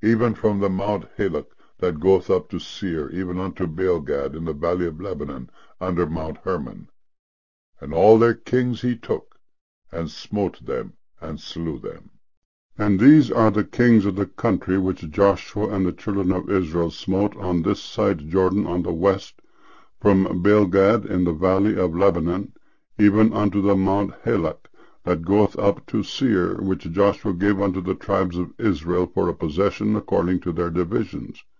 even from the Mount Halak that goeth up to Seir, even unto Baalgad in the valley of Lebanon, under Mount Hermon. And all their kings he took, and smote them, and slew them. And these are the kings of the country which Joshua and the children of Israel smote on this side Jordan on the west, from Baalgad in the valley of Lebanon, even unto the Mount Halak, that goeth up to Seir, which Joshua gave unto the tribes of Israel for a possession according to their divisions.